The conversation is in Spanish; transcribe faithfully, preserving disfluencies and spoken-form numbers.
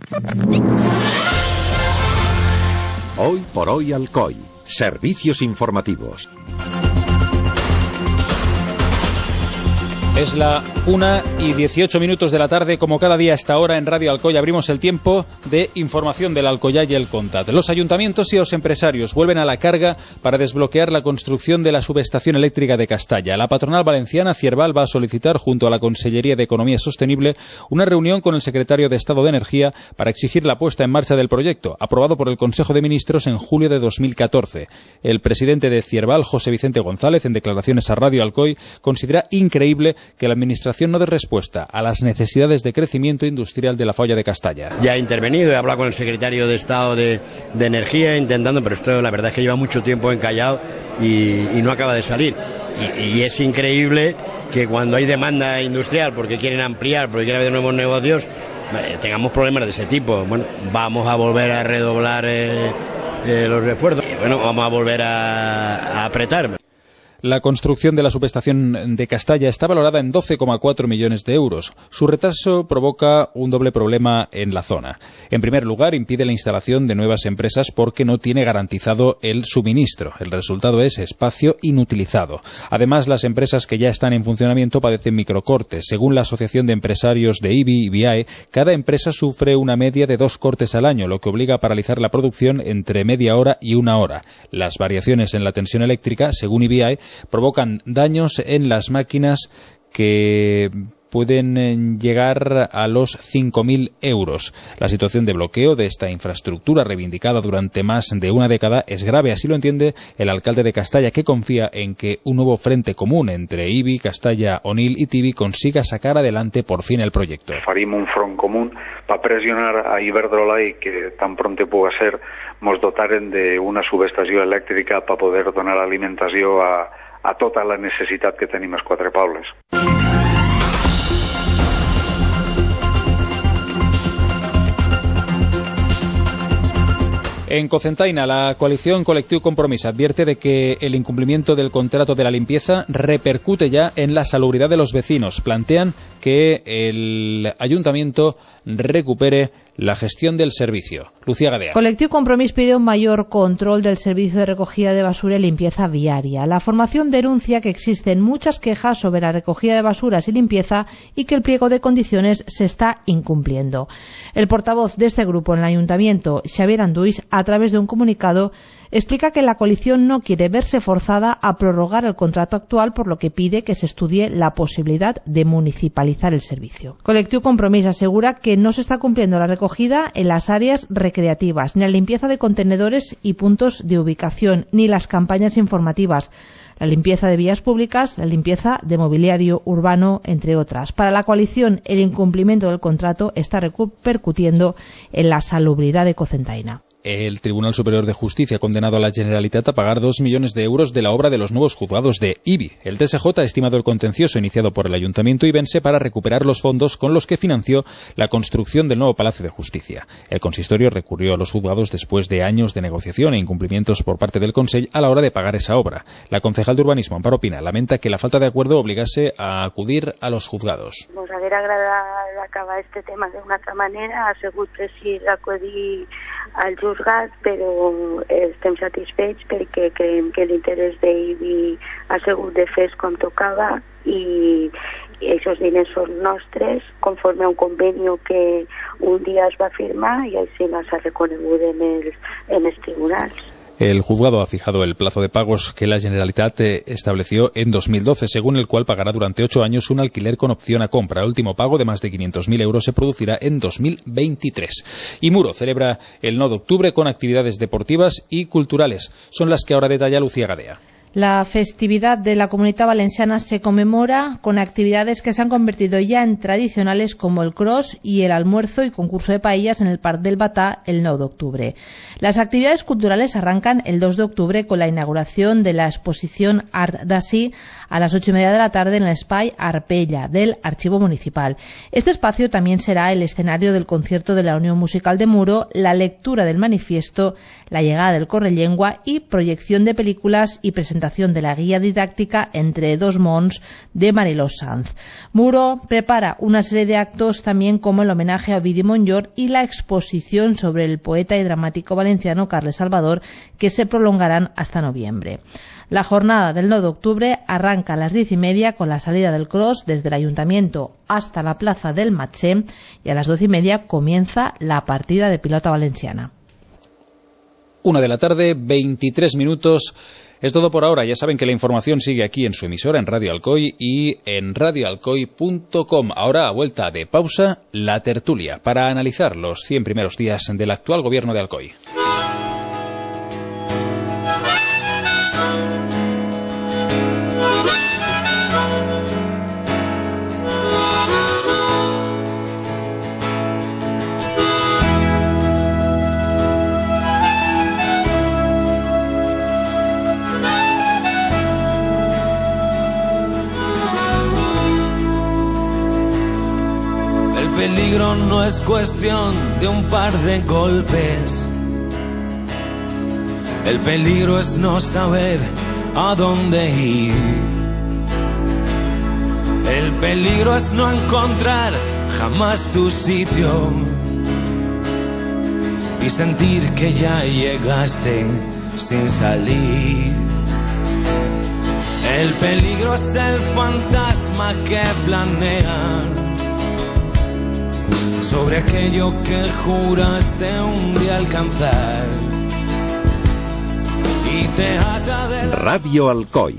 Hoy por hoy Alcoy. Servicios informativos. Es la una y dieciocho minutos de la tarde, como cada día a esta hora en Radio Alcoy abrimos el tiempo de información del Alcoyá y el Contat. Los ayuntamientos y los empresarios vuelven a la carga para desbloquear la construcción de la subestación eléctrica de Castalla. La patronal valenciana Cierval va a solicitar, junto a la Consellería de Economía Sostenible, una reunión con el secretario de Estado de Energía para exigir la puesta en marcha del proyecto, aprobado por el Consejo de Ministros en julio de dos mil catorce. El presidente de Cierval, José Vicente González, en declaraciones a Radio Alcoy, considera increíble que la Administración no dé respuesta a las necesidades de crecimiento industrial de la falla de Castalla. Ya he intervenido, he hablado con el secretario de Estado de, de Energía intentando, pero esto la verdad es que lleva mucho tiempo encallado y, y no acaba de salir. Y, y es increíble que cuando hay demanda industrial porque quieren ampliar, porque quieren haber nuevos negocios, eh, tengamos problemas de ese tipo. Bueno, vamos a volver a redoblar eh, eh, los refuerzos. Y bueno, vamos a volver a, a apretar. La construcción de la subestación de Castalla está valorada en doce coma cuatro millones de euros. Su retraso provoca un doble problema en la zona. En primer lugar, impide la instalación de nuevas empresas porque no tiene garantizado el suministro. El resultado es espacio inutilizado. Además, las empresas que ya están en funcionamiento padecen microcortes. Según la Asociación de Empresarios de I B I y Viae, cada empresa sufre una media de dos cortes al año, lo que obliga a paralizar la producción entre media hora y una hora. Las variaciones en la tensión eléctrica, según I B I, provocan daños en las máquinas que pueden llegar a los cinco mil euros. La situación de bloqueo de esta infraestructura, reivindicada durante más de una década, es grave. Así lo entiende el alcalde de Castalla, que confía en que un nuevo frente común entre I B I, Castalla, Onil y Tibi consiga sacar adelante por fin el proyecto. Farim un front común para presionar a Iberdrola y que tan pronto pueda ser mos dotaren d'una subestació elèctrica per poder donar alimentació a, a tota la necessitat que tenim els quatre pobles. En Cocentaina, la coalición Colectivo Compromís advierte de que el incumplimiento del contrato de la limpieza repercute ya en la salubridad de los vecinos. Plantean que el ayuntamiento recupere la gestión del servicio. Lucía Gadea. Colectivo Compromís pide un mayor control del servicio de recogida de basura y limpieza viaria. La formación denuncia que existen muchas quejas sobre la recogida de basuras y limpieza y que el pliego de condiciones se está incumpliendo. El portavoz de este grupo en el ayuntamiento, Xavier Anduix, a través de un comunicado, explica que la coalición no quiere verse forzada a prorrogar el contrato actual, por lo que pide que se estudie la posibilidad de municipalizar el servicio. Colectivo Compromís asegura que no se está cumpliendo la recogida en las áreas recreativas, ni la limpieza de contenedores y puntos de ubicación, ni las campañas informativas, la limpieza de vías públicas, la limpieza de mobiliario urbano, entre otras. Para la coalición, el incumplimiento del contrato está repercutiendo en la salubridad de Cocentaina. El Tribunal Superior de Justicia ha condenado a la Generalitat a pagar dos millones de euros de la obra de los nuevos juzgados de I B I. El T S J ha estimado el contencioso iniciado por el Ayuntamiento ibense para recuperar los fondos con los que financió la construcción del nuevo Palacio de Justicia. El consistorio recurrió a los juzgados después de años de negociación e incumplimientos por parte del Consell a la hora de pagar esa obra. La concejal de Urbanismo, Amparo Pina, lamenta que la falta de acuerdo obligase a acudir a los juzgados. Nos haguera agradat acabar este tema d'una altra manera, ha sigut precís acudir al juzgat, però estem satisfets perquè creiem que l'interès d'I B I ha sigut de fer com tocava i aquests diners són nostres conforme a un conveni que un dia es va firmar i així s'ha reconegut en els, en els tribunals. El juzgado ha fijado el plazo de pagos que la Generalitat estableció en dos mil doce, según el cual pagará durante ocho años un alquiler con opción a compra. El último pago de más de quinientos mil euros se producirá en dos mil veintitrés. Y Muro celebra el nueve de octubre con actividades deportivas y culturales. Son las que ahora detalla Lucía Gadea. La festividad de la Comunitat Valenciana se conmemora con actividades que se han convertido ya en tradicionales, como el cross y el almuerzo y concurso de paellas en el Parc del Batà el nueve de octubre. Las actividades culturales arrancan el dos de octubre con la inauguración de la exposición Art d'Ací a las ocho y media de la tarde en el Espai Arpella del Archivo Municipal. Este espacio también será el escenario del concierto de la Unión Musical de Muro, la lectura del manifiesto, la llegada del Correllengua y proyección de películas y presentaciones presentación de la guía didáctica Entre dos mons de Mariló Sanz. Muro prepara una serie de actos también como el homenaje a Ovidi Montllor y la exposición sobre el poeta y dramático valenciano Carles Salvador, que se prolongarán hasta noviembre. La jornada del nueve de octubre arranca a las diez y media con la salida del cross desde el Ayuntamiento hasta la Plaza del Matxé, y a las doce y media comienza la partida de pilota valenciana. Una de la tarde, veintitrés minutos. Es todo por ahora. Ya saben que la información sigue aquí en su emisora, en Radio Alcoy y en radio alcoy punto com. Ahora, a vuelta de pausa, la tertulia para analizar los cien primeros días del actual gobierno de Alcoy. El peligro no es cuestión de un par de golpes. El peligro es no saber a dónde ir. El peligro es no encontrar jamás tu sitio y sentir que ya llegaste sin salir. El peligro es el fantasma que planea sobre aquello que juraste un día alcanzar y te ata de la... Radio Alcoy.